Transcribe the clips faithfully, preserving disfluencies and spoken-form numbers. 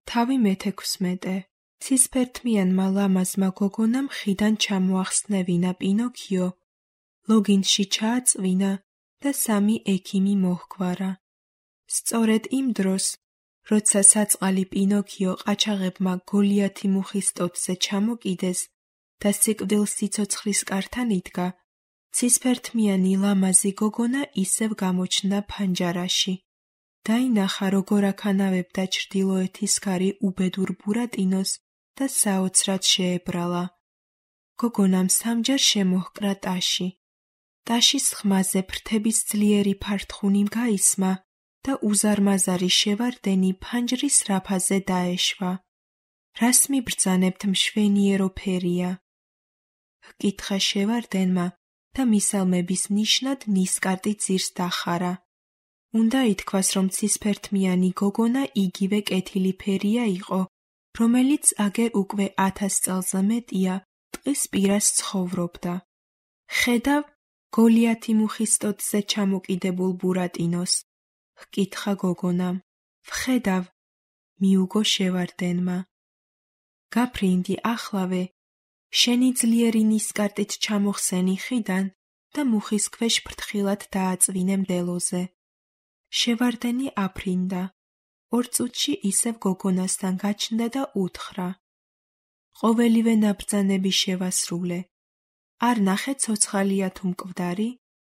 თავი მეთექვსმეტე. ცისფერთმიანმა ლამაზმა გოგონამ ხიდან ჩამოახსნევინა პინოქიო, ლოგინში ჩააწვინა და სამი ექიმი მოჰგვარა. სწორედ იმ დროს, როცა საწყალი პინოქიო ყაჩაღებმა გოლიათი მუხის ტოტზე ჩამოკიდეს და სიკვდილ სიცოცხლის კართან იდგა, ცისფერთმიანი ლამაზი გოგონა ისევ გამოჩნდა ფანჯარაში. დაინახა, როგორ აქანავებდა ჩრდილოეთის ქარი უბედურ ბურატინოს და საოცრად შეებრალა. გოგონამ სამჯერ შემოჰკრა ტაში. ტაშის ხმაზე ფრთების ძლიერი ფარტხუნი გაისმა და უზარმაზარი შევარდენი ფანჯრის რაფაზე დაეშვა. რას მიბრძანებთ, მშვენიერო ფერია? ჰკითხა შევარდენმა და მისალმების ნიშნად ნისკარტი ძირს დახარა. უნდა ითქვას, რომ ცისფერთმიანი გოგონა იგივე კეთილი ფერია იყო, რომელიც აგერ უკვე ათას წელზე მეტია ტყის პირას ცხოვრობდა. ხედავ გოლიათი მუხის ტოტზე ჩამოკიდებულ ბურატინოს? ჰკითხა გოგონამ. ვხედავ, მიუგო შევარდენმა. გაფრინდი ახლავე, შენი ძლიერი ნისკარტით ჩამოხსენი ხიდან და მუხის ქვეშ ფრთხილად დააწვინე მდელოზე. შევარდენი აფრინდა. ორ წუთში ისევ გოგონასთან გაჩნდა და უთხრა. ყოველივე ნაბრძანები შევასრულე. არ ნახე ცოცხალია თუ მკვდარი?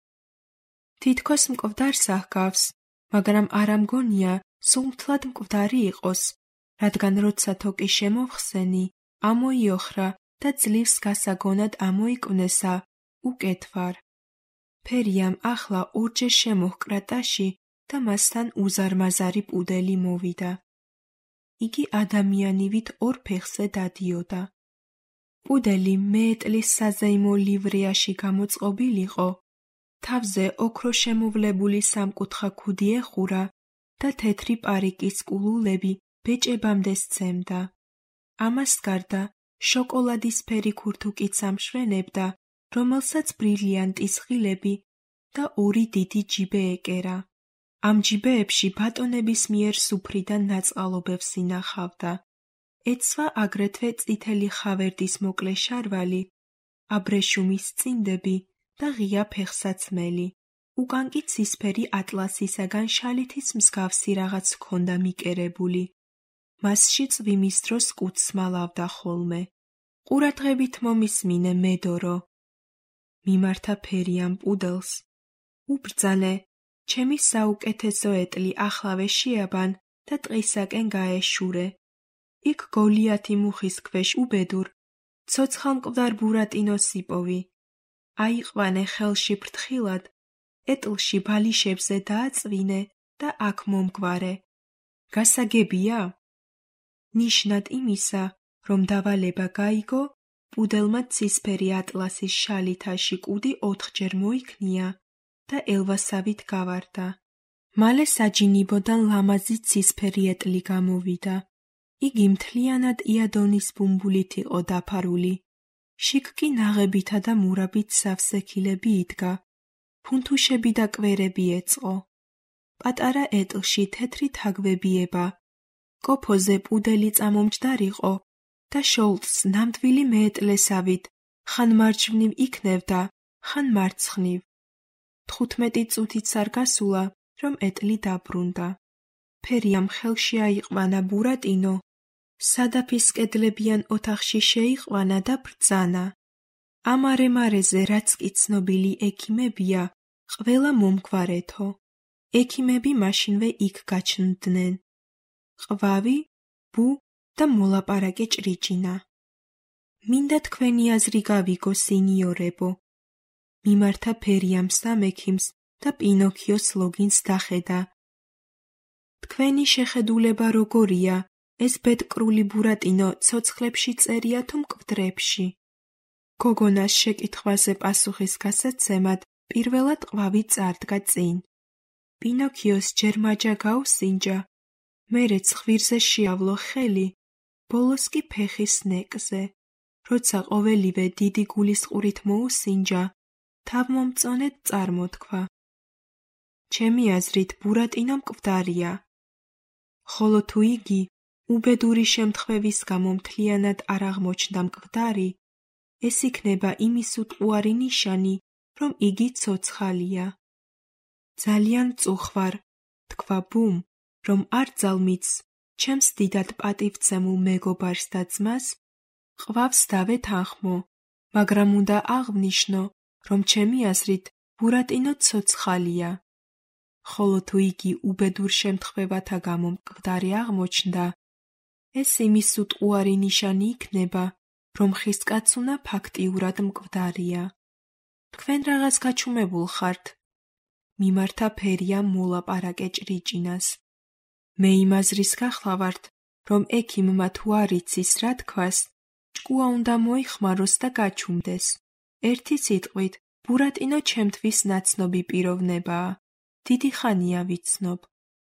თითქოს მკვდარს აღგავს, მაგრამ არა მგონია სულ მთლად მკვდარი იყოს, რადგან როცა თოკი შემოვხსენი, ამოიოხრა და ძლივს გასაგონად ამოიკვნესა, უკეთ ვარ. ფერიამ ახლა ორჯერ შემოჰკრა ტაში და მასთან უზარმაზარი პუდელი მოვიდა. იგი ადამიანივით ორ ფეხზე დადიოდა. პუდელი მეეტლის საზეიმო ლივრეაში გამოწყობილიყო, თავზე ოქრო შემოვლებული სამკუთხა ქუდი ეხურა და თეთრი პარიკის კულულები ბეჭებამდე სცემდა. ამას გარდა შოკოლადისფერი ქურთუკიც ამშვენებდა, რომელსაც ბრილიანტის ღილები და ორი დიდი ჯიბე ეკერა. ამ ჯიბეებში ბატონების მიერ სუფრიდან ნაწყალობებს ინახავდა. ეცვა აგრეთვე წითელი ხავერდის მოკლე შარვალი, აბრეშუმის წინდები და ღია ფეხსაცმელი. უკან კი ცისფერი ატლასისაგან შალითის მსგავსი რაღაც ჰქონდა მიკერებული. მასში წვიმის დროს კუდს მალავდა ხოლმე. ყურადღებით მომისმინე, მედორო. მიმართა ფერიამ პუდელს. უბრძანე, ჩემი საუკეთესო ეტლი ახლავე შეაბან და ტყისაკენ გაეშურე. იქ გოლიათი მუხის ქვეშ უბედურ, ცოცხალმკვდარ ბურატინოს იპოვი. აიყვანე ხელში ფრთხილად, ეტლში ბალიშებზე დააწვინე და აქ მომგვარე. გასაგებია? ნიშნად იმისა, რომ დავალება გაიგო, პუდელმა ცისფერი ატლასის შალითაში კუდი ოთხჯერ მოიქნია და ელვასავით გავარდა. მალე საჯინიბოდან ლამაზი ცისფერი ეტლი გამოვიდა. იგი მთლიანად იადონის ბუმბულით იყო დაფარული. შიგ კი ნაღებითა და მურაბით სავსექილები იდგა. ფუნთუშები და კვერები ეწყო. პატარა ეტლში თეთრი თაგვები ება. კოფოზე პუდელი წამომჯდარიყო და შოლტს ნამდვილი მეეტლესავით ხან მარჯვნივ იქნევდა, ხან მარცხნივ. თხუთმეტი წუთიც არ გასულა, რომ ეტლი დაბრუნდა. ფერიამ ხელში აიყვანა ბურატინო, სადაფის კედლებიან ოთახში შეიყვანა და ბრძანა. ამ არე-მარეზე რაც კი ცნობილი ექიმებია, ყველა მომგვარეთო. ექიმები მაშინვე იქ გაჩნდნენ. ყვავი, ბუ და მოლაპარაკე ჭრიჭინა. მინდა თქვენი აზრი გავიგო, სინიორებო. მიმართა ფერიამ სამ ექიმს და პინოქიოს ლოგინს დახედა. თქვენი შეხედულება როგორია, ეს ბედკრული ბურატინო ცოცხლებში წერია თუ მკვდრებში? გოგონას შეკითხვაზე პასუხის გასაცემად პირველად ყვავი წარდგა წინ. პინოქიოს ჯერ მაჯა გაუსინჯა, მერე ცხვირზე შეავლო ხელი, ბოლოს კი ფეხის ნეკზე. როცა ყოველივე დიდი გულისყურით მოუსინჯა, თავმომწონედ წარმოთქვა. ჩემი აზრით ბურატინო მკვდარია. ხოლო თუ იგი, უბედური შემთხვევის გამო მთლიანად არ აღმოჩნდა მკვდარი, ეს იქნება იმის უტყუარი ნიშანი, რომ იგი ცოცხალია. ძალიან მწუხვარ, თქვა ბუმ, რომ არ ძალმიც ჩემს დიდად პატივცემულ მეგობარს და ძმას ყავს დავეთანხმო, მაგრამ უნდა აღვნიშნო, რომ ჩემი აზრით ბურატინო ცოცხალია. ხოლო თუ იგი უბედურ შემთხვევათა გამო მკვდარი აღმოჩნდა, ეს იმის უტყუარი ნიშანი იქნება, რომ ხისკაცუნა ფაქტიურად მკვდარია. თქვენ რაღაც გაჩუმებულ ხართ? მიმართა ფერია მოლაპარაკე ჭრიჭინას. მე იმ აზრის გახლა ვართ, რომ ექიმმა თუ არ იცის რა თქვას, ჭკუა უნდა მოიხმაროს და გაჩუმდეს. ერთი სიტყვით, ბურატინო ჩემთვის ნაცნობი პიროვნებაა. დიდი ხანია ვიცნობ.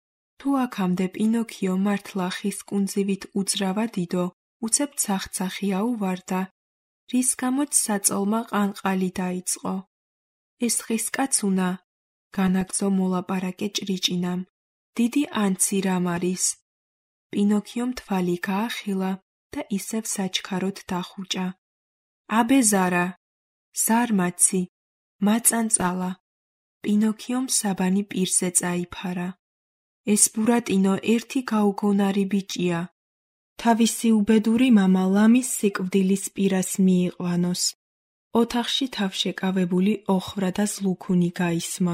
თუ აქამდე პინოქიო მართლა ხის კუნძივით უძრავად იდო, უცებ ცახცახი აუვარდა, რის გამოც საწოლმა ყანყალი დაიწყო. ეს ხისკაცუნა, განაგრძო მოლაპარაკე ჭრიჭინამ, დიდი ანცი რამ არის? პინოქიომ თვალი გაახილა და ისევ საჩქაროდ დახუჭა. აბე ზარა, ზარმაცი, მაწანწალა. პინოქიომ საბანი პირზე წაიფარა. ეს ბურატინო ერთი გაუგონარი ბიჭია. თავისი უბედური მამა ლამის სიკვდილის პირას მიიყვანოს. ოთახში თავშეკავებული ოხრა და ზლუქუნი გაისმა.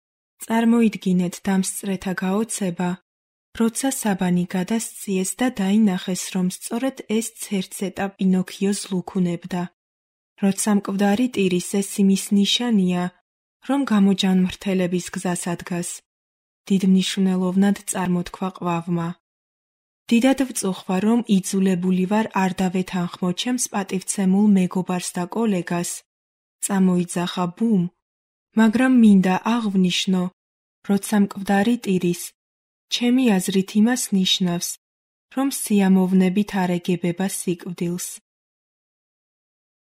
წარმოიდგინეთ დამსწრეთა გაოცება, როცა საბანი გადასციეს და დაინახეს, რომ სწორედ ეს ცერცეტა პინოქიოს ლუქუნებდა. როცა მკვდარი ტირის ეს იმის ნიშანია, რომ გამოჯანმრთელების გზას ადგას. დიდ მნიშვნელოვნად წარმოთქვა ყვავმა. დიდად ვწუხვა, რომ იძულებული ვარ არ დავეთანხმო ჩემს პატივცემულ მეგობარს და კოლეგას, წამოიძახა ბუმ, მაგრამ მინდა აღვნიშნო, როცა მკვდარი ტირის, ჩემი აზრით იმას ნიშნავს, რომ სიამოვნებით არ ეგებება სიკვდილს.